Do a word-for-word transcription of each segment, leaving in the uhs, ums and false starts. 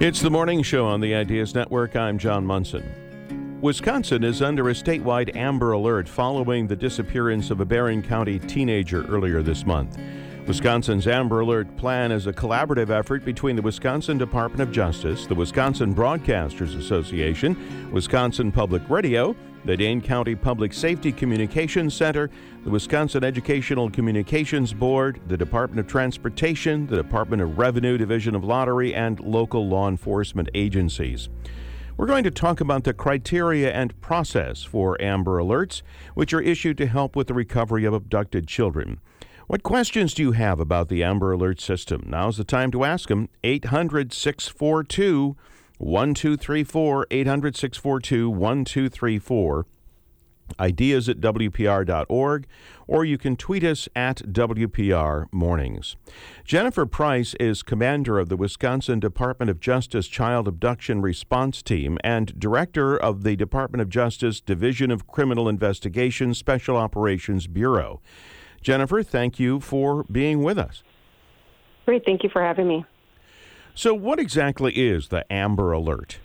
It's the morning show on the Ideas Network. I'm John Munson. Wisconsin is under a statewide Amber Alert following the disappearance of a Barron County teenager earlier this month. Wisconsin's Amber Alert plan is a collaborative effort between the Wisconsin Department of Justice, the Wisconsin Broadcasters Association, Wisconsin Public Radio, the Dane County Public Safety Communications Center, the Wisconsin Educational Communications Board, the Department of Transportation, the Department of Revenue Division of Lottery, and local law enforcement agencies. We're going to talk about the criteria and process for Amber Alerts, which are issued to help with the recovery of abducted children. What questions do you have about the Amber Alert system? Now's the time to ask them. eight hundred, six four two, one two three four, eight hundred, six four two, one two three four, ideas at W P R dot org, or you can tweet us at W P R Mornings. Jennifer Price is commander of the Wisconsin Department of Justice Child Abduction Response Team and director of the Department of Justice Division of Criminal Investigation Special Operations Bureau. Jennifer, thank you for being with us. Great. Thank you for having me. So what exactly is the Amber Alert?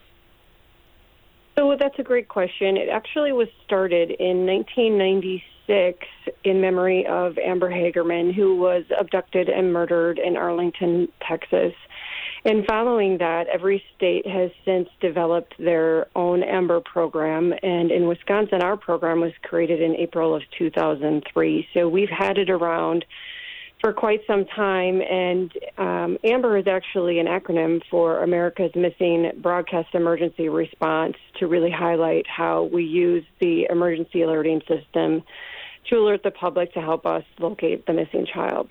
So that's a great question. It actually was started in nineteen ninety-six in memory of Amber Hagerman, who was abducted and murdered in Arlington, Texas. And following that, every state has since developed their own Amber program. And in Wisconsin, our program was created in April of two thousand three. So we've had it around for quite some time. And um, Amber is actually an acronym for America's Missing Broadcast Emergency Response, to really highlight how we use the emergency alerting system to alert the public to help us locate the missing child.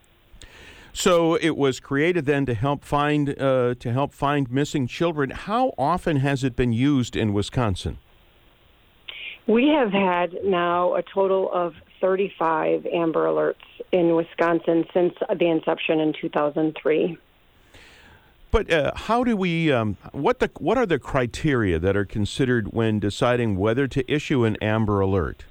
So it was created then to help find uh, to help find missing children. How often has it been used in Wisconsin? We have had now a total of thirty-five Amber Alerts in Wisconsin since the inception in two thousand three. But uh, how do we? Um, what the what are the criteria that are considered when deciding whether to issue an Amber Alert?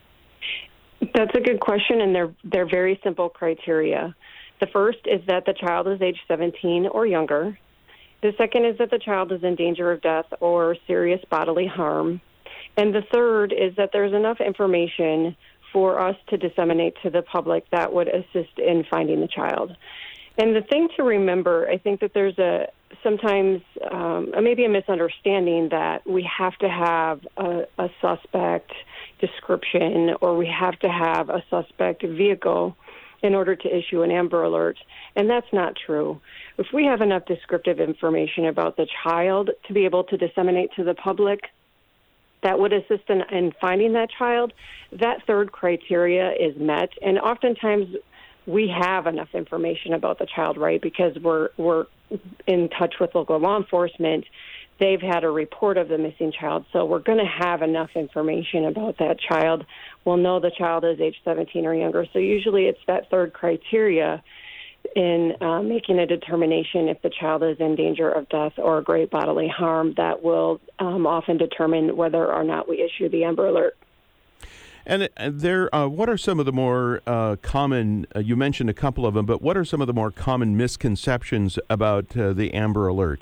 That's a good question, and they're they're very simple criteria. The first is that the child is age seventeen or younger. The second is that the child is in danger of death or serious bodily harm. And the third is that there's enough information for us to disseminate to the public that would assist in finding the child. And the thing to remember, I think that there's a sometimes um, maybe a misunderstanding that we have to have a, a suspect description or we have to have a suspect vehicle in order to issue an Amber Alert, and that's not true. If we have enough descriptive information about the child to be able to disseminate to the public that would assist in, in finding that child, that third criteria is met. And oftentimes we have enough information about the child, right, because we're we're in touch with local law enforcement. They've had a report of the missing child, so we're going to have enough information about that child. We'll know the child is age seventeen or younger. So usually it's that third criteria in uh, making a determination if the child is in danger of death or great bodily harm that will um, often determine whether or not we issue the Amber Alert. And there, uh, what are some of the more uh, common, uh, you mentioned a couple of them, but what are some of the more common misconceptions about uh, the Amber Alert?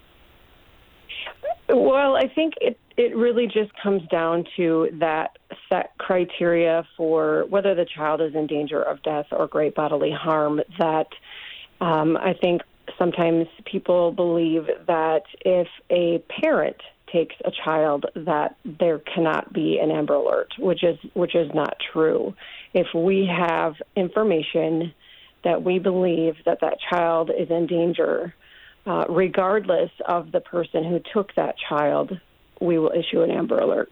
Well, I think it, it really just comes down to that set criteria for whether the child is in danger of death or great bodily harm, that um, I think sometimes people believe that if a parent takes a child that there cannot be an Amber Alert, which is which is not true. If we have information that we believe that that child is in danger, Uh, regardless of the person who took that child, we will issue an Amber Alert.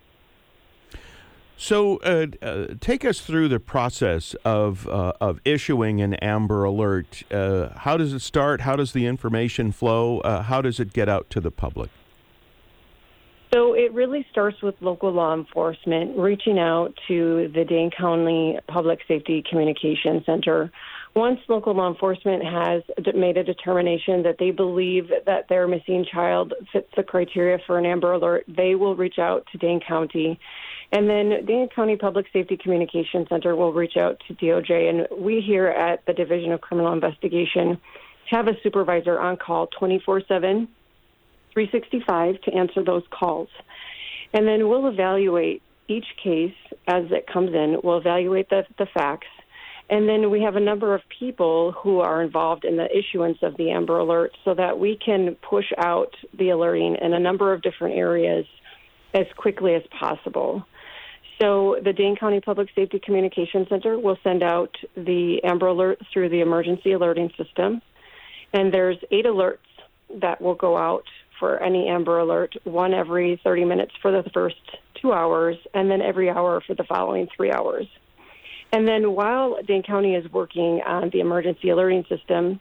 So uh, uh, take us through the process of uh, of issuing an Amber Alert. Uh, how does it start? How does the information flow? Uh, how does it get out to the public? So it really starts with local law enforcement reaching out to the Dane County Public Safety Communications Center. Once local law enforcement has made a determination that they believe that their missing child fits the criteria for an Amber Alert, they will reach out to Dane County. And then Dane County Public Safety Communications Center will reach out to D O J. And we here at the Division of Criminal Investigation have a supervisor on call twenty-four seven three sixty-five to answer those calls. And then we'll evaluate each case as it comes in. We'll evaluate the, the facts. And then we have a number of people who are involved in the issuance of the Amber Alert so that we can push out the alerting in a number of different areas as quickly as possible. So the Dane County Public Safety Communication Center will send out the Amber Alert through the emergency alerting system. And there's eight alerts that will go out for any Amber Alert, one every thirty minutes for the first two hours, and then every hour for the following three hours. And then while Dane County is working on the emergency alerting system,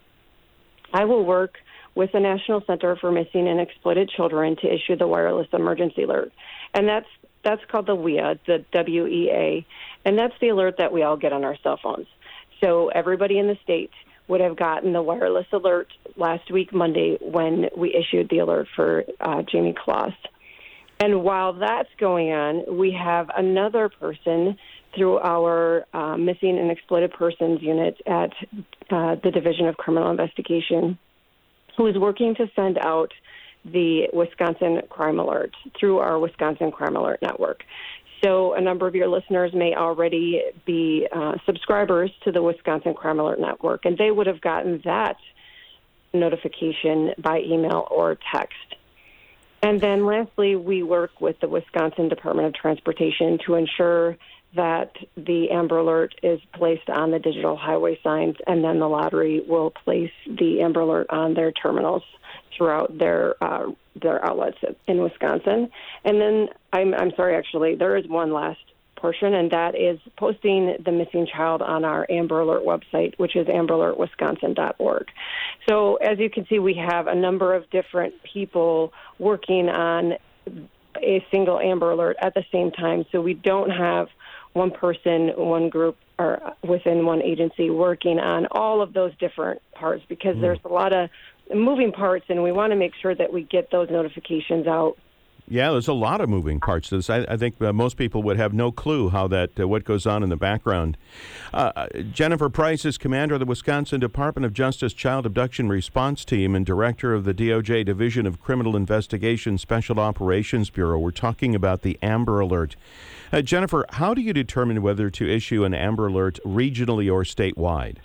I will work with the National Center for Missing and Exploited Children to issue the wireless emergency alert. And that's that's called the W E A, the W E A, and that's the alert that we all get on our cell phones. So everybody in the state would have gotten the wireless alert last week, Monday, when we issued the alert for uh, Jamie Kloss. And while that's going on, we have another person through our uh, Missing and Exploited Persons unit at uh, the Division of Criminal Investigation who is working to send out the Wisconsin Crime Alert through our Wisconsin Crime Alert Network. So a number of your listeners may already be uh, subscribers to the Wisconsin Crime Alert Network, and they would have gotten that notification by email or text. And then lastly, we work with the Wisconsin Department of Transportation to ensure that the Amber Alert is placed on the digital highway signs, and then the lottery will place the Amber Alert on their terminals throughout their uh, their outlets in Wisconsin. And then, I'm, I'm sorry, actually, there is one last portion, and that is posting the missing child on our Amber Alert website, which is amber alert wisconsin dot org. So as you can see, we have a number of different people working on a single Amber Alert at the same time, so we don't have one person, one group, or within one agency working on all of those different parts, because mm. there's a lot of moving parts, and we want to make sure that we get those notifications out. Yeah, there's a lot of moving parts to this. I, I think uh, most people would have no clue how that uh, what goes on in the background. Uh, Jennifer Price is commander of the Wisconsin Department of Justice Child Abduction Response Team and director of the D O J Division of Criminal Investigation Special Operations Bureau. We're talking about the Amber Alert. Uh, Jennifer, how do you determine whether to issue an Amber Alert regionally or statewide?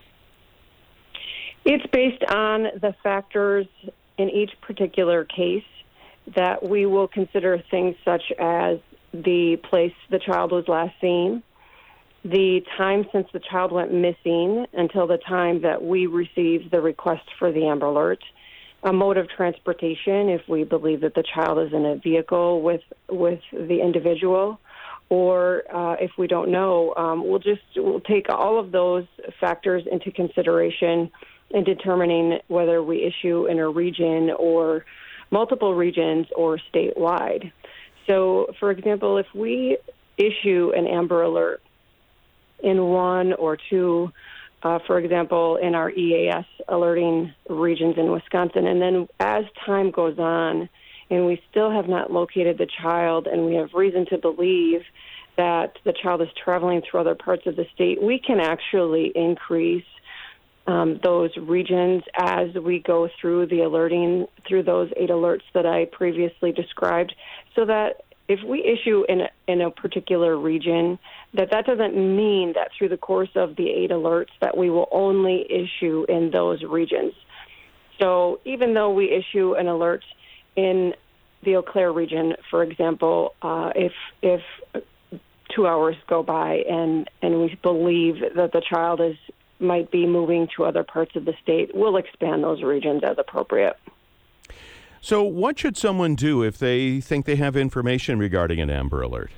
It's based on the factors in each particular case that we will consider, things such as the place the child was last seen, the time since the child went missing until the time that we received the request for the Amber Alert, a mode of transportation if we believe that the child is in a vehicle with with the individual, or uh, if we don't know, um, we'll just we'll take all of those factors into consideration in determining whether we issue in a region or multiple regions or statewide. So, for example, if we issue an Amber Alert in one or two, uh, for example, in our E A S alerting regions in Wisconsin, and then as time goes on and we still have not located the child and we have reason to believe that the child is traveling through other parts of the state, we can actually increase Um, those regions as we go through the alerting, through those eight alerts that I previously described, so that if we issue in a, in a particular region, that that doesn't mean that through the course of the eight alerts that we will only issue in those regions. So even though we issue an alert in the Eau Claire region, for example, uh, if if two hours go by and, and we believe that the child is might be moving to other parts of the state, we'll expand those regions as appropriate. So what should someone do if they think they have information regarding an Amber Alert?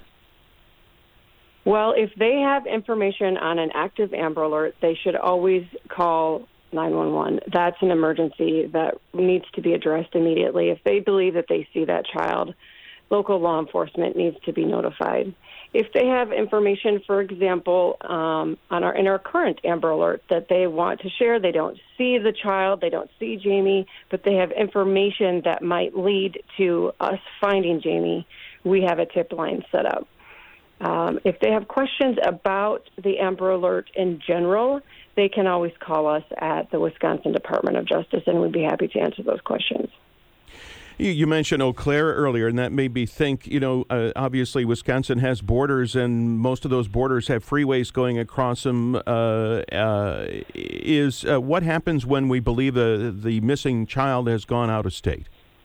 Well, if they have information on an active Amber Alert, they should always call nine one one. That's an emergency that needs to be addressed immediately. If they believe that they see that child, local law enforcement needs to be notified. If they have information, for example, um, on our in our current Amber Alert that they want to share, they don't see the child, they don't see Jamie, but they have information that might lead to us finding Jamie, we have a tip line set up. Um, if they have questions about the Amber Alert in general, they can always call us at the Wisconsin Department of Justice, and we'd be happy to answer those questions. You, you mentioned Eau Claire earlier, and that made me think, you know, uh, obviously Wisconsin has borders, and most of those borders have freeways going across them. Uh, uh, is uh, what happens when we believe the, the missing child has gone out of state?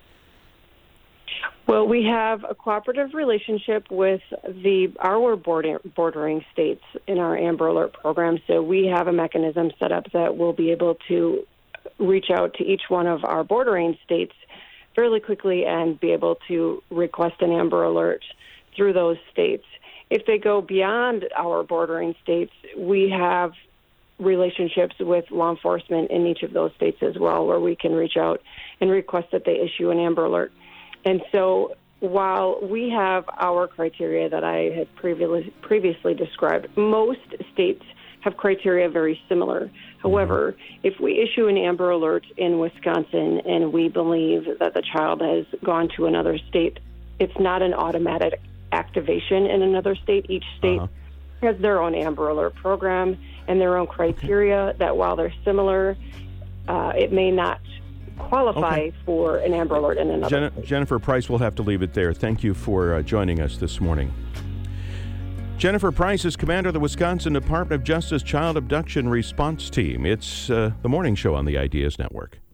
Well, we have a cooperative relationship with the our border, bordering states in our Amber Alert program, so we have a mechanism set up that will be able to reach out to each one of our bordering states fairly quickly and be able to request an Amber Alert through those states. If they go beyond our bordering states, we have relationships with law enforcement in each of those states as well, where we can reach out and request that they issue an Amber Alert. And so while we have our criteria that I had previously previously described, most states have criteria very similar. However, if we issue an Amber Alert in Wisconsin and we believe that the child has gone to another state, it's not an automatic activation in another state. Each state uh-huh. has their own Amber Alert program and their own criteria okay. that while they're similar, uh, it may not qualify okay. for an Amber Alert in another Jen- state. Jennifer Price, we'll have to leave it there. Thank you for uh, joining us this morning. Jennifer Price is commander of the Wisconsin Department of Justice Child Abduction Response Team. It's uh, the morning show on the Ideas Network.